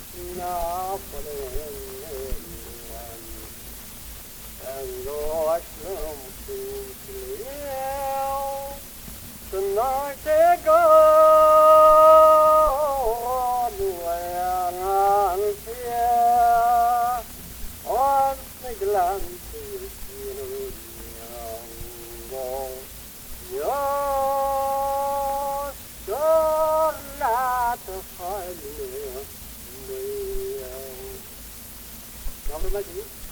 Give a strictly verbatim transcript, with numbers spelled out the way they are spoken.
En då slumpen blev snart det går då är han fjär och glans i sin gång jag ska låta falla ner. Jag vill